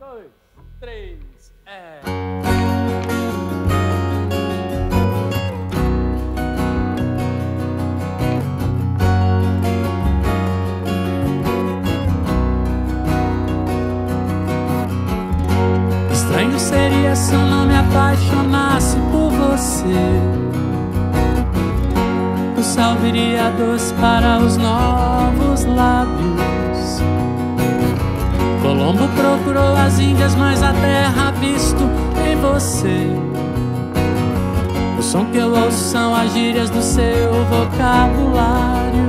2, 3, Estranho seria se eu não me apaixonasse por você. O sal viria doce para os novos lábios. Colombo procurou as Índias, mas a terra visto em você. O som que eu ouço são as gírias do seu vocabulário.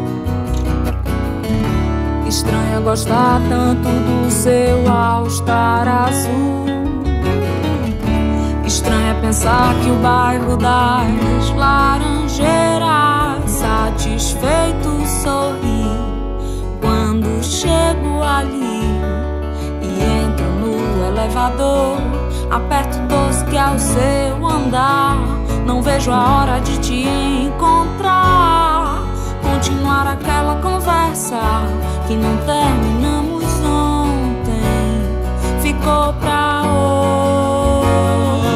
Estranho gostar tanto do seu all-star azul. Estranho é pensar que o bairro das Laranjeiras satisfeito sorri quando chego ali e entro no elevador. Aperto o 12 que é o seu andar. Não vejo a hora de te encontrar. Continuar aquela conversa que não terminamos ontem. Ficou pra hoje.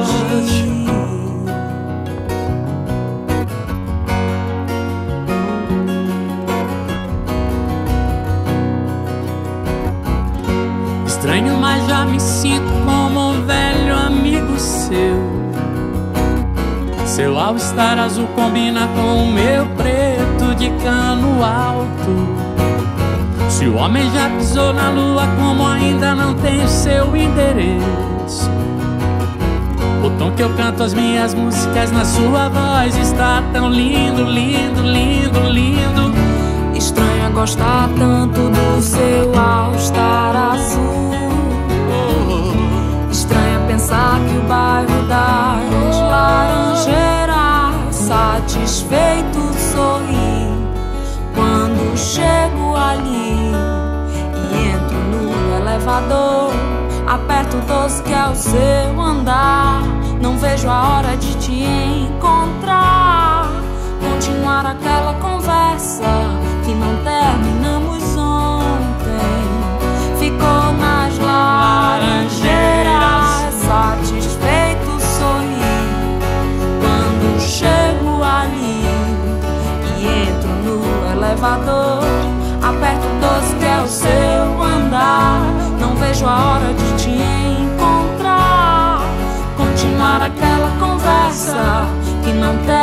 Estranho, mas já me sinto como um velho amigo seu. Seu all-star azul combina com o meu preto de cano alto. Se o homem já pisou na lua, como ainda não tem o seu endereço? O tom que eu canto as minhas músicas na sua voz está tão lindo, lindo, lindo, lindo. Estranho é gostar tanto do seu all-star azul. Estranho é pensar que o bairro das Laranjeiras satisfeito sorri quando chego ali e entro no elevador. Aperto o 12 que é o seu andar. Não vejo a hora de te encontrar. Continuar aquela conversa que não terminamos ontem. Ficou nas Laranjeiras satisfeito sorri quando chego ali e entro no elevador. Aperto o 12 que é o seu andar. Não vejo a hora de te encontrar. Continuar aquela conversa que não terminamos.